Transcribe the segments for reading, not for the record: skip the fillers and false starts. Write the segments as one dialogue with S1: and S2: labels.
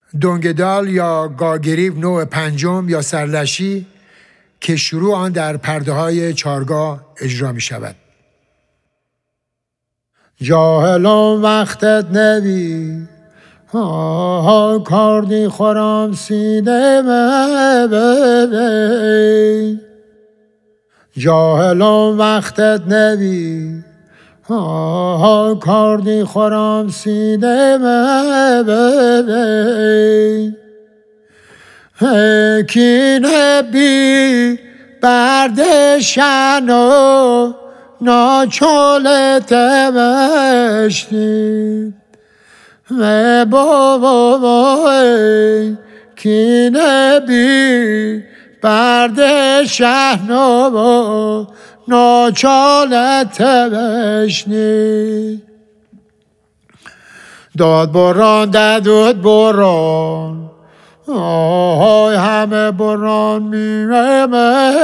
S1: دنگدال یا گاگریو نوع پنجم یا سرلشی که شروع آن در پرده های چارگاه اجرا می شود. جاهلان وقتت نبی کاردی خورم سینه ببی جاهلان وقتت نبی کاردی خورم سینه ببی کی نبی بردشن و ناچولت بشتی بابای کی نبی بردشن و ناچولت بشنی داد بران داد بران آهای همه بران میمه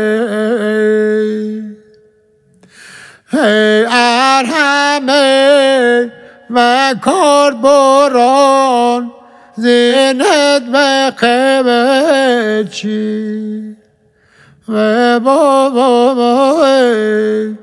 S1: همه و کار بران زینت بقیمه چی و بابای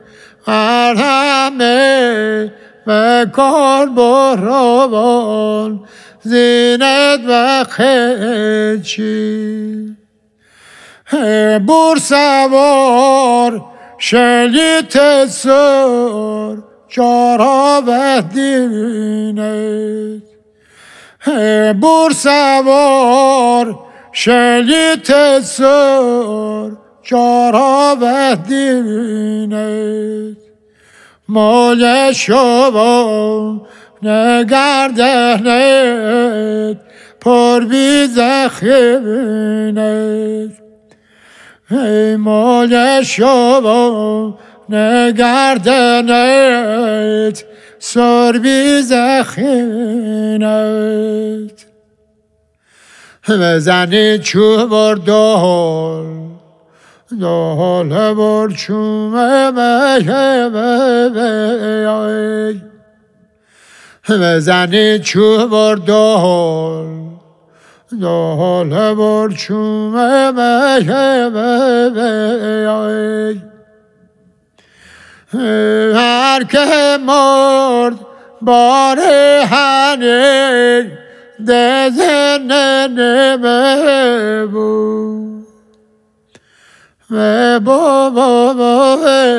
S1: همه و کار بران زینت بقیمه چی بور سوار شلیت سر جارا و دینت بور سوار شلیت سر جارا و دینت مال شما نگردنت پر بی زخمینت مال شما نگردنت سر بی زخمینت بزنی چوبر دال بر چومه بزنی چوبر دال بر چومه هر که مرد باره هنه دزن نمه بود بابا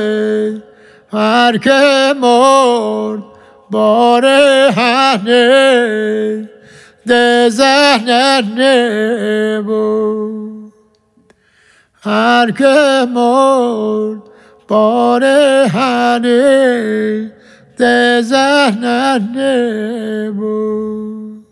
S1: هر که مرد باره هنه دزن نمه هر که مرد باره هنه دزن نمه